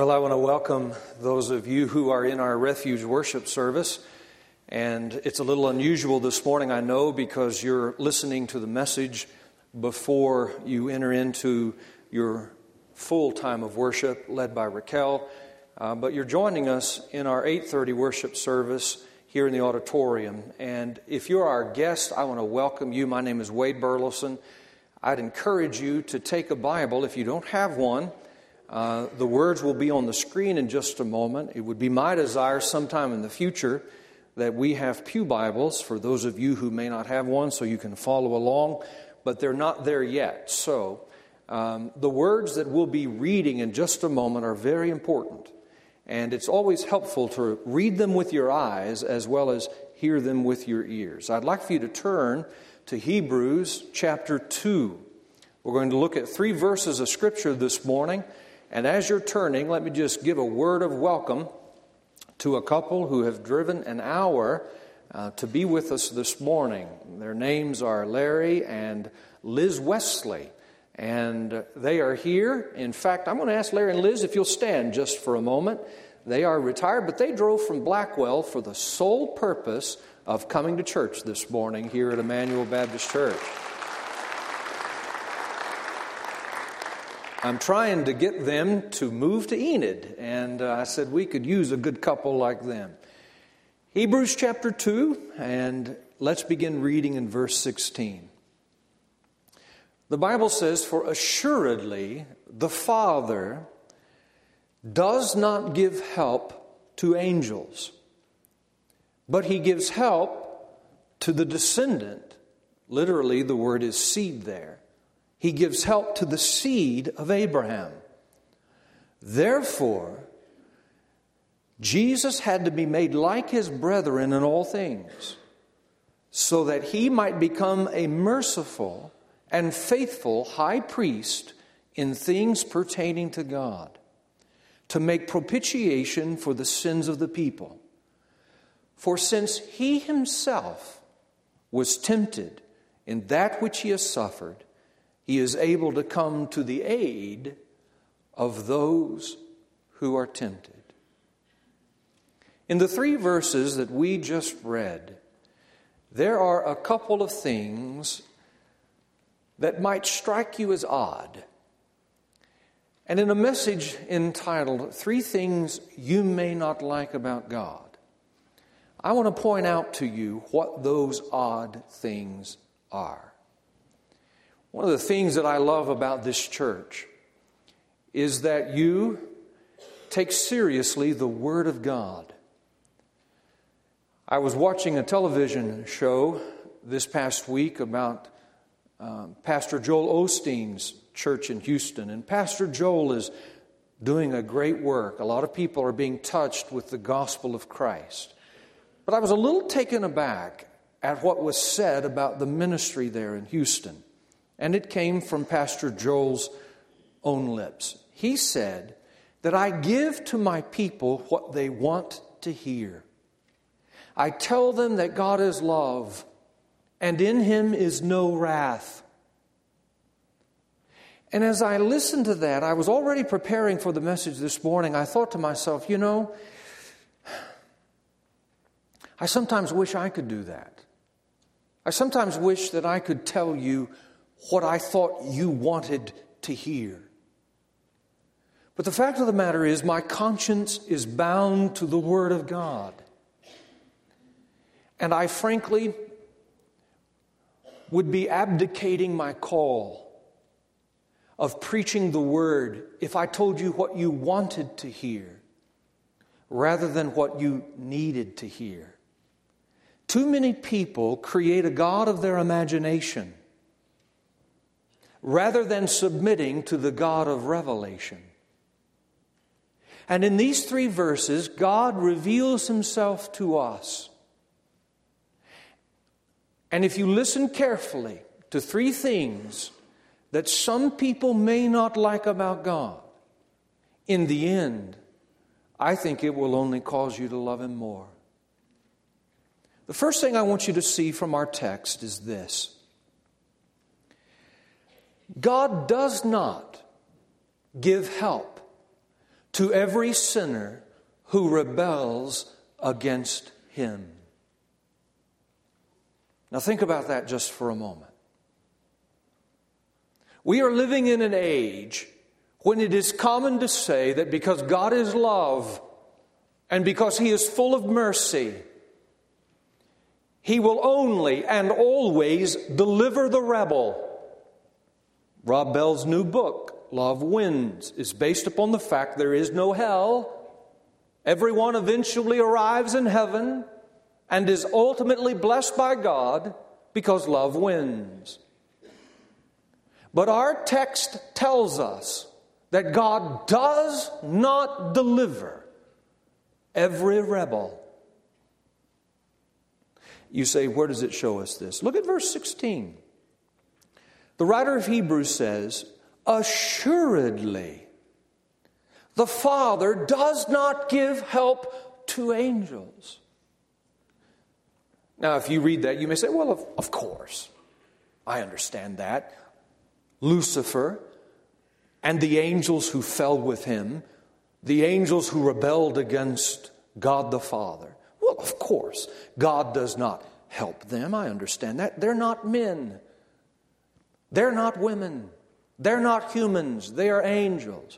Well, I want to welcome those of you who are in our Refuge worship service. And it's a little unusual this morning, I know, because you're listening to the message before you enter into your full time of worship led by Raquel. But you're joining us in our 8:30 worship service here in the auditorium. And if you're our guest, I want to welcome you. My name is Wade Burleson. I'd encourage you to take a Bible if you don't have one. The words will be on the screen in just a moment. It would be my desire sometime in the future that we have pew Bibles for those of you who may not have one so you can follow along, but they're not there yet. So the words that we'll be reading in just a moment are very important, and it's always helpful to read them with your eyes as well as hear them with your ears. I'd like for you to turn to Hebrews chapter 2. We're going to look at 3 verses of Scripture this morning. And as you're turning, let me just give a word of welcome to a couple who have driven an hour to be with us this morning. Their names are Larry and Liz Wesley, and they are here. In fact, I'm going to ask Larry and Liz if you'll stand just for a moment. They are retired, but they drove from Blackwell for the sole purpose of coming to church this morning here at Emmanuel Baptist Church. I'm trying to get them to move to Enid, and I said we could use a good couple like them. Hebrews chapter 2, and let's begin reading in verse 16. The Bible says, "For assuredly the Father does not give help to angels, but He gives help to the descendant." Literally, the word is seed there. He gives help to the seed of Abraham. Therefore, Jesus had to be made like His brethren in all things, so that He might become a merciful and faithful high priest in things pertaining to God, to make propitiation for the sins of the people. For since He Himself was tempted in that which He has suffered, He is able to come to the aid of those who are tempted. In the 3 verses that we just read, there are a couple of things that might strike you as odd. And in a message entitled, 3 Things You May Not Like About God, I want to point out to you what those odd things are. One of the things that I love about this church is that you take seriously the Word of God. I was watching a television show this past week about Pastor Joel Osteen's church in Houston. And Pastor Joel is doing a great work. A lot of people are being touched with the gospel of Christ. But I was a little taken aback at what was said about the ministry there in Houston. And it came from Pastor Joel's own lips. He said that I give to my people what they want to hear. I tell them that God is love, and in Him is no wrath. And as I listened to that, I was already preparing for the message this morning. I thought to myself, I sometimes wish I could do that. I sometimes wish that I could tell you what I thought you wanted to hear. But the fact of the matter is, my conscience is bound to the Word of God. And I frankly would be abdicating my call of preaching the Word if I told you what you wanted to hear rather than what you needed to hear. Too many people create a God of their imagination rather than submitting to the God of revelation. And in these 3 verses, God reveals Himself to us. And if you listen carefully to 3 things that some people may not like about God, in the end, I think it will only cause you to love Him more. The first thing I want you to see from our text is this. God does not give help to every sinner who rebels against Him. Now think about that just for a moment. We are living in an age when it is common to say that because God is love and because He is full of mercy, He will only and always deliver the rebel. Rob Bell's new book, Love Wins, is based upon the fact there is no hell. Everyone eventually arrives in heaven and is ultimately blessed by God because love wins. But our text tells us that God does not deliver every rebel. You say, where does it show us this? Look at verse 16. The writer of Hebrews says, assuredly, the Father does not give help to angels. Now, if you read that, you may say, well, of course, I understand that. Lucifer and the angels who fell with him, the angels who rebelled against God the Father. Well, of course, God does not help them. I understand that. They're not men. They're not women. They're not humans. They are angels.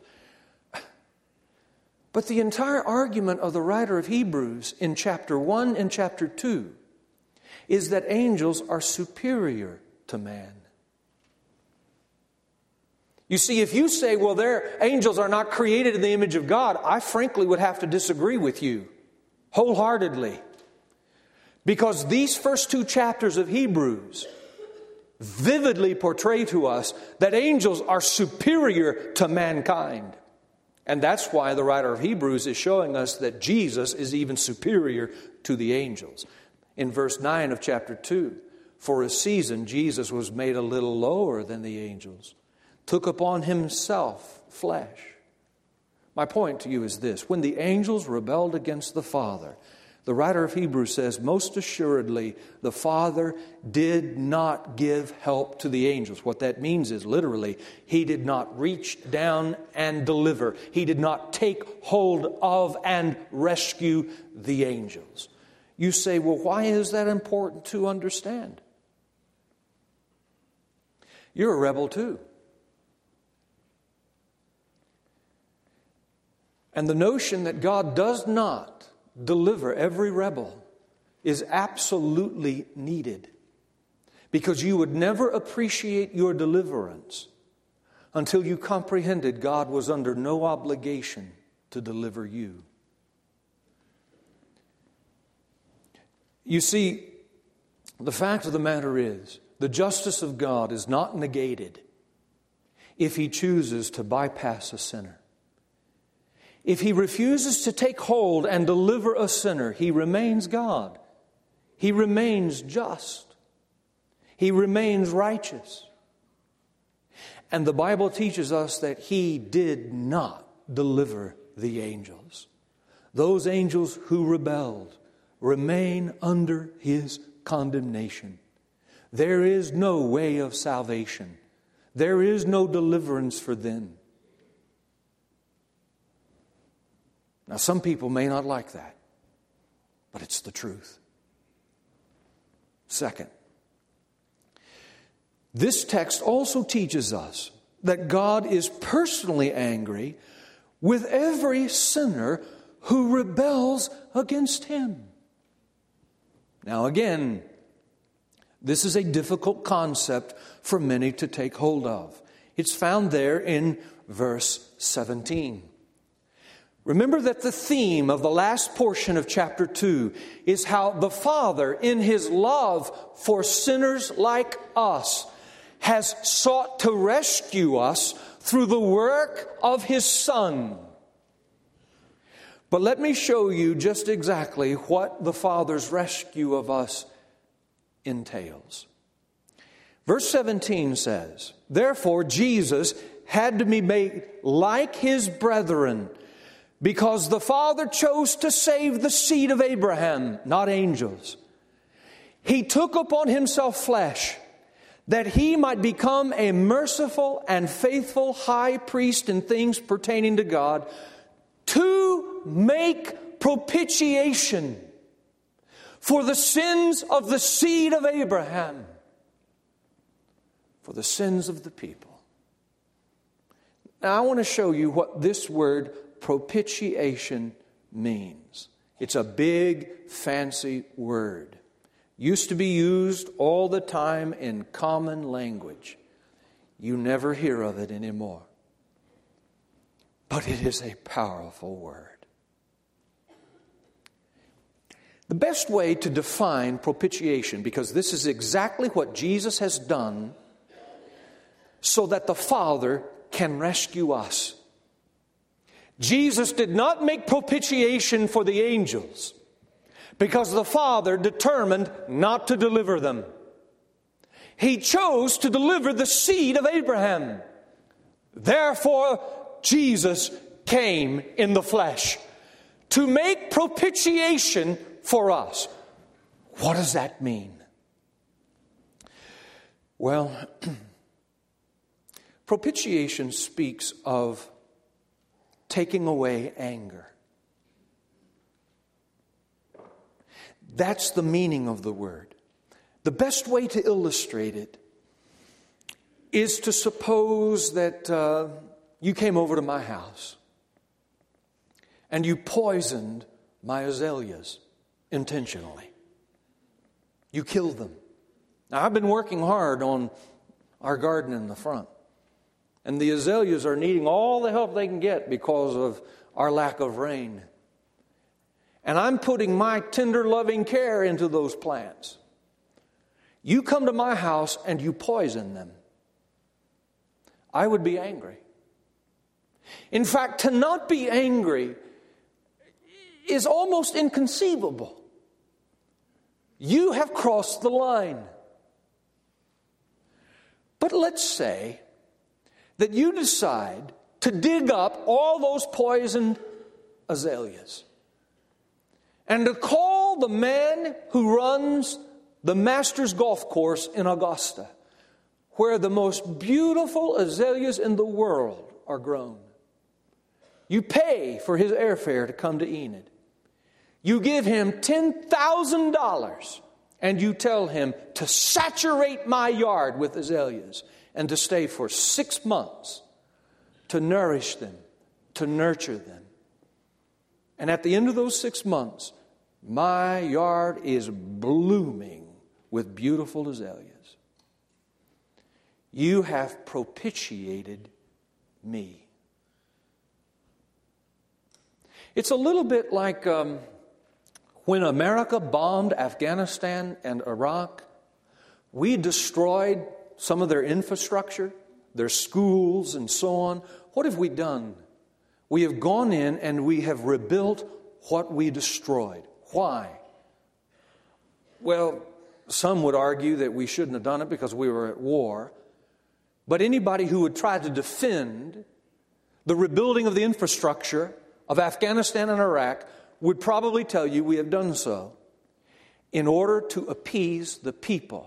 But the entire argument of the writer of Hebrews in chapter 1 and chapter 2 is that angels are superior to man. You see, if you say, well, angels are not created in the image of God, I frankly would have to disagree with you wholeheartedly. Because these first two chapters of Hebrews vividly portray to us that angels are superior to mankind. And that's why the writer of Hebrews is showing us that Jesus is even superior to the angels. In verse 9 of chapter 2, for a season Jesus was made a little lower than the angels, took upon Himself flesh. My point to you is this: when the angels rebelled against the Father, the writer of Hebrews says, most assuredly, the Father did not give help to the angels. What that means is literally, He did not reach down and deliver. He did not take hold of and rescue the angels. You say, well, why is that important to understand? You're a rebel too. And the notion that God does not deliver every rebel is absolutely needed, because you would never appreciate your deliverance until you comprehended God was under no obligation to deliver you. You see, the fact of the matter is, the justice of God is not negated if He chooses to bypass a sinner. If He refuses to take hold and deliver a sinner, He remains God. He remains just. He remains righteous. And the Bible teaches us that He did not deliver the angels. Those angels who rebelled remain under His condemnation. There is no way of salvation. There is no deliverance for them. Now, some people may not like that, but it's the truth. Second, this text also teaches us that God is personally angry with every sinner who rebels against Him. Now, again, this is a difficult concept for many to take hold of. It's found there in verse 17. Remember that the theme of the last portion of chapter 2 is how the Father, in His love for sinners like us, has sought to rescue us through the work of His Son. But let me show you just exactly what the Father's rescue of us entails. Verse 17 says, therefore Jesus had to be made like His brethren, because the Father chose to save the seed of Abraham, not angels. He took upon Himself flesh, that He might become a merciful and faithful high priest in things pertaining to God, to make propitiation for the sins of the seed of Abraham, for the sins of the people. Now, I want to show you what this word propitiation means. It's a big, fancy word. Used to be used all the time in common language. You never hear of it anymore. But it is a powerful word. The best way to define propitiation, because this is exactly what Jesus has done so that the Father can rescue us. Jesus did not make propitiation for the angels because the Father determined not to deliver them. He chose to deliver the seed of Abraham. Therefore, Jesus came in the flesh to make propitiation for us. What does that mean? Well, propitiation speaks of taking away anger. That's the meaning of the word. The best way to illustrate it is to suppose that you came over to my house and you poisoned my azaleas intentionally. You killed them. Now, I've been working hard on our garden in the front, and the azaleas are needing all the help they can get because of our lack of rain. And I'm putting my tender, loving care into those plants. You come to my house and you poison them. I would be angry. In fact, to not be angry is almost inconceivable. You have crossed the line. But let's say that you decide to dig up all those poisoned azaleas and to call the man who runs the Masters Golf Course in Augusta, where the most beautiful azaleas in the world are grown. You pay for his airfare to come to Enid. You give him $10,000 and you tell him to saturate my yard with azaleas and to stay for 6 months to nourish them, to nurture them. And at the end of those 6 months, my yard is blooming with beautiful azaleas. You have propitiated me. It's a little bit like when America bombed Afghanistan and Iraq. We destroyed some of their infrastructure, their schools and so on. What have we done? We have gone in and we have rebuilt what we destroyed. Why? Well, some would argue that we shouldn't have done it because we were at war. But anybody who would try to defend the rebuilding of the infrastructure of Afghanistan and Iraq would probably tell you we have done so in order to appease the people.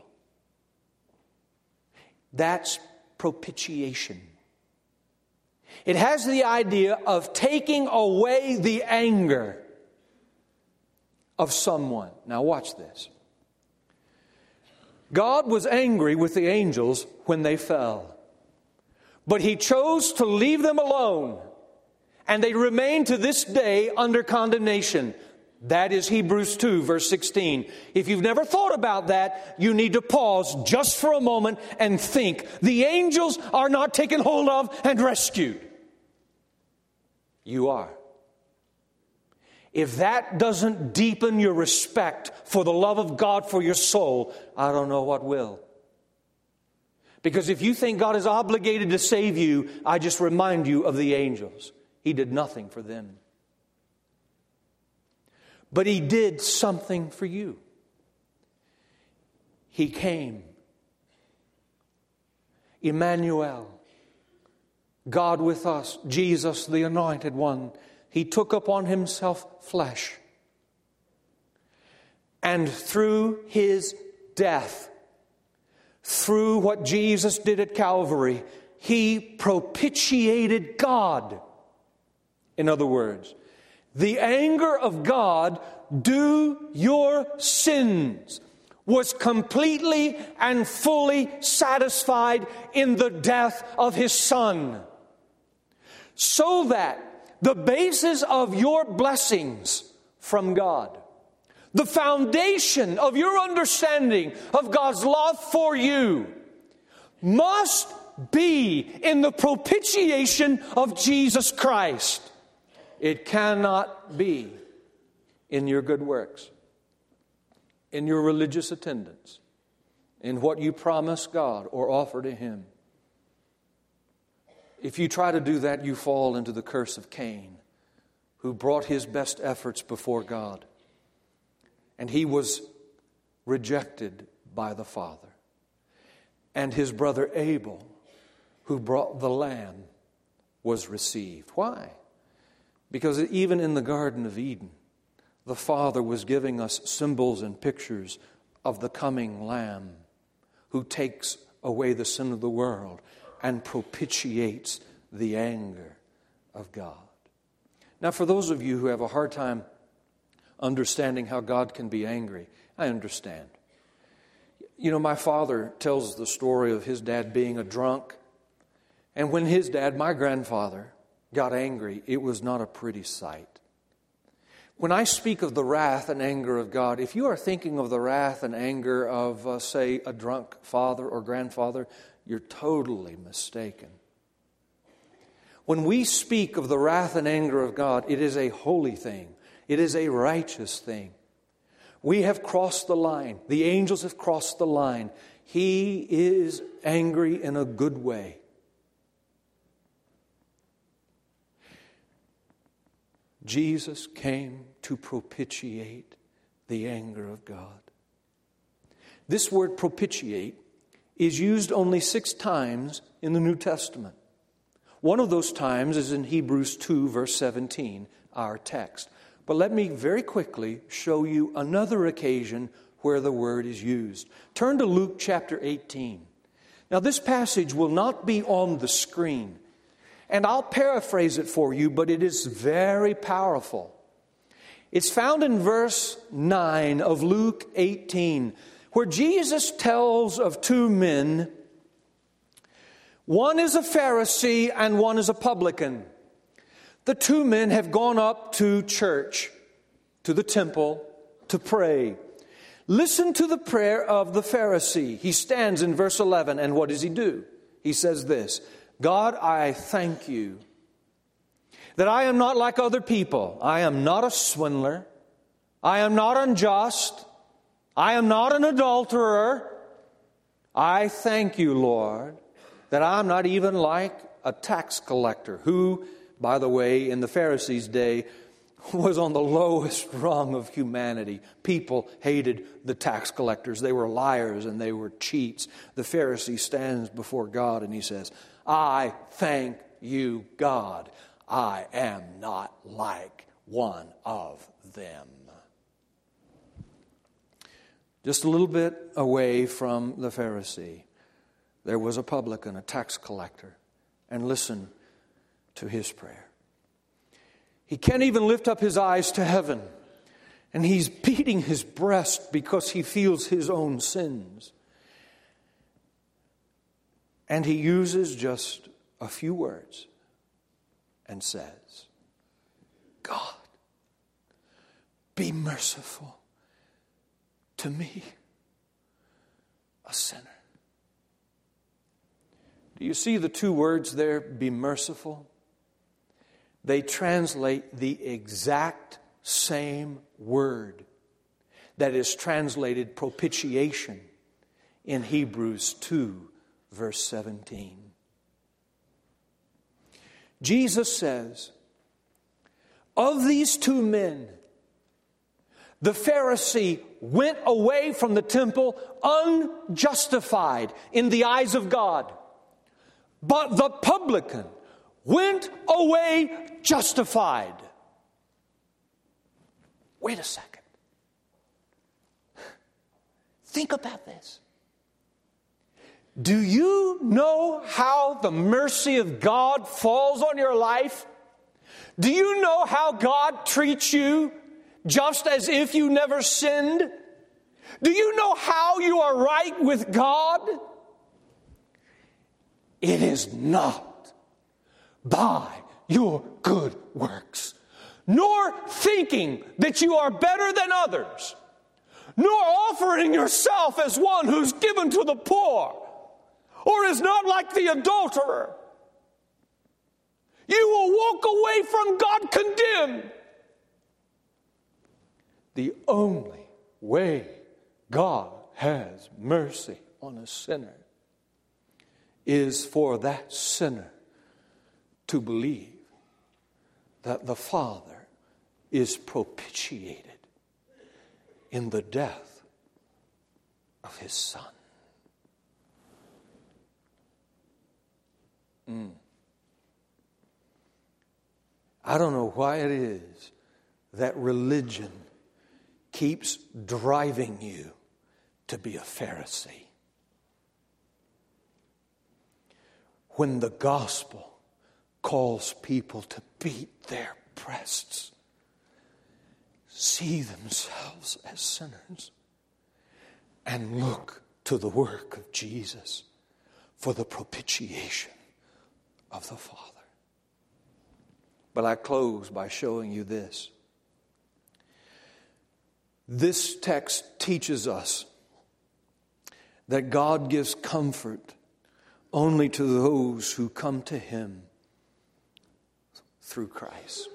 That's propitiation. It has the idea of taking away the anger of someone. Now watch this. God was angry with the angels when they fell, but He chose to leave them alone, and they remain to this day under condemnation. That is Hebrews 2, verse 16. If you've never thought about that, you need to pause just for a moment and think. The angels are not taken hold of and rescued. You are. If that doesn't deepen your respect for the love of God for your soul, I don't know what will. Because if you think God is obligated to save you, I just remind you of the angels. He did nothing for them. But He did something for you. He came. Emmanuel, God with us, Jesus, the Anointed One. He took upon Himself flesh. And through His death, through what Jesus did at Calvary, He propitiated God In other words, the anger of God due your sins was completely and fully satisfied in the death of His Son. So that the basis of your blessings from God, the foundation of your understanding of God's love for you, must be in the propitiation of Jesus Christ. It cannot be in your good works, in your religious attendance, in what you promise God or offer to Him. If you try to do that, you fall into the curse of Cain, who brought his best efforts before God. And he was rejected by the Father. And his brother Abel, who brought the lamb, was received. Why? Because even in the Garden of Eden, the Father was giving us symbols and pictures of the coming Lamb who takes away the sin of the world and propitiates the anger of God. Now, for those of you who have a hard time understanding how God can be angry, I understand. You know, my father tells the story of his dad being a drunk. And when his dad, my grandfather, got angry, it was not a pretty sight. When I speak of the wrath and anger of God, if you are thinking of the wrath and anger of, say, a drunk father or grandfather, you're totally mistaken. When we speak of the wrath and anger of God, it is a holy thing. It is a righteous thing. We have crossed the line. The angels have crossed the line. He is angry in a good way. Jesus came to propitiate the anger of God. This word propitiate is used only 6 times in the New Testament. One of those times is in Hebrews 2, verse 17, our text. But let me very quickly show you another occasion where the word is used. Turn to Luke chapter 18. Now, this passage will not be on the screen, and I'll paraphrase it for you, but it is very powerful. It's found in verse 9 of Luke 18, where Jesus tells of 2 men. One is a Pharisee and one is a publican. The 2 men have gone up to church, to the temple, to pray. Listen to the prayer of the Pharisee. He stands in verse 11, and what does he do? He says this: God, I thank you that I am not like other people. I am not a swindler. I am not unjust. I am not an adulterer. I thank you, Lord, that I'm not even like a tax collector who, by the way, in the Pharisees' day, was on the lowest rung of humanity. People hated the tax collectors. They were liars and they were cheats. The Pharisee stands before God and he says, I thank you, God. I am not like one of them. Just a little bit away from the Pharisee, there was a publican, a tax collector. And listen to his prayer. He can't even lift up his eyes to heaven. And he's beating his breast because he feels his own sins. And he uses just a few words and says, God, be merciful to me, a sinner. Do you see the 2 words there, be merciful? They translate the exact same word that is translated propitiation in Hebrews 2, verse 17. Jesus says, of these 2 men, the Pharisee went away from the temple unjustified in the eyes of God, but the publican went away justified. Wait a second. Think about this. Do you know how the mercy of God falls on your life? Do you know how God treats you just as if you never sinned? Do you know how you are right with God? It is not by your good works, nor thinking that you are better than others, nor offering yourself as one who's given to the poor, or is not like the adulterer. You will walk away from God condemned. The only way God has mercy on a sinner is for that sinner to believe that the Father is propitiated in the death of His Son. I don't know why it is that religion keeps driving you to be a Pharisee, when the gospel calls people to beat their breasts, see themselves as sinners, and look to the work of Jesus for the propitiation of the Father. But I close by showing you this. This text teaches us that God gives comfort only to those who come to Him through Christ.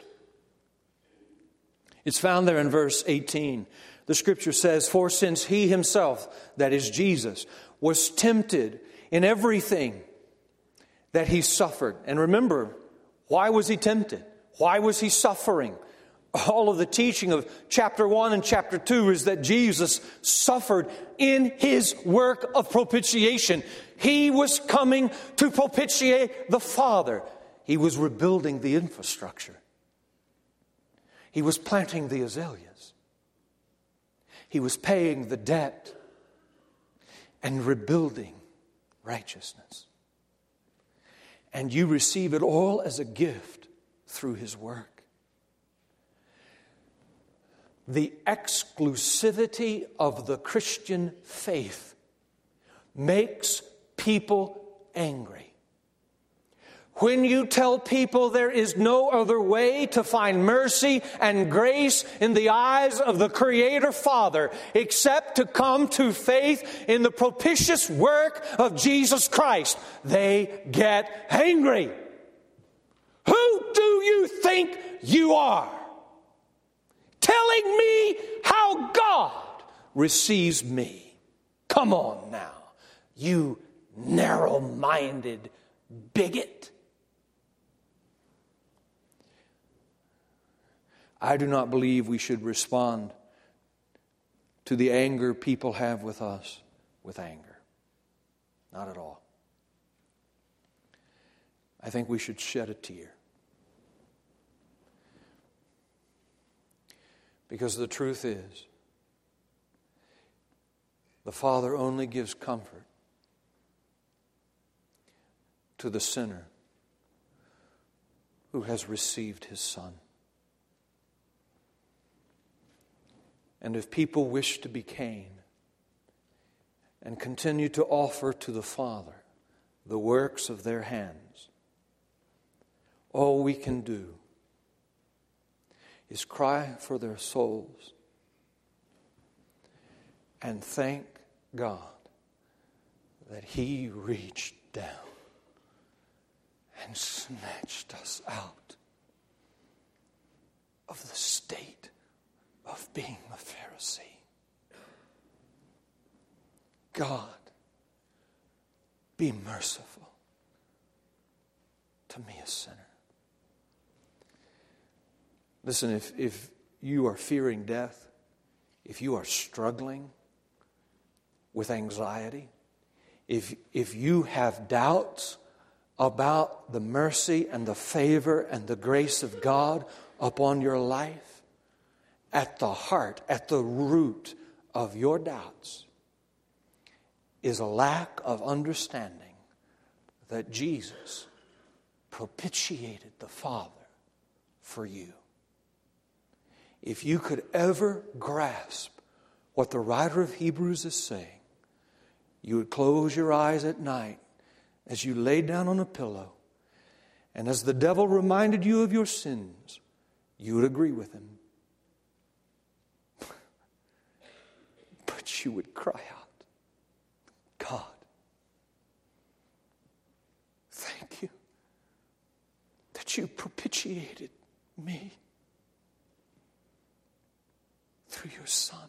It's found there in verse 18. The scripture says, "For since He Himself," that is Jesus, "was tempted in everything that He suffered." And remember, why was He tempted? Why was He suffering? All of the teaching of chapter 1 and chapter 2 is that Jesus suffered in His work of propitiation. He was coming to propitiate the Father. He was rebuilding the infrastructure. He was planting the azaleas. He was paying the debt and rebuilding righteousness. And you receive it all as a gift through His work. The exclusivity of the Christian faith makes people angry. When you tell people there is no other way to find mercy and grace in the eyes of the Creator Father except to come to faith in the propitious work of Jesus Christ, they get angry. Who do you think you are? Telling me how God receives me. Come on now, you narrow-minded bigot. I do not believe we should respond to the anger people have with us with anger. Not at all. I think we should shed a tear. Because the truth is, the Father only gives comfort to the sinner who has received His Son. And if people wish to be Cain and continue to offer to the Father the works of their hands, all we can do is cry for their souls and thank God that He reached down and snatched us out of the state of being a Pharisee. God, be merciful to me, a sinner. Listen, if you are fearing death, if you are struggling with anxiety, if you have doubts about the mercy and the favor and the grace of God upon your life, at the heart, at the root of your doubts is a lack of understanding that Jesus propitiated the Father for you. If you could ever grasp what the writer of Hebrews is saying, you would close your eyes at night as you lay down on a pillow, and as the devil reminded you of your sins, you would agree with him. But you would cry out, God, thank you that you propitiated me through your Son.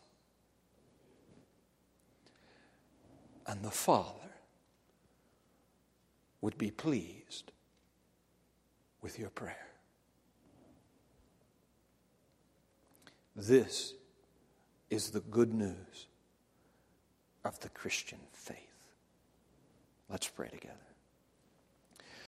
And the Father would be pleased with your prayer. This is the good news of the Christian faith. Let's pray together.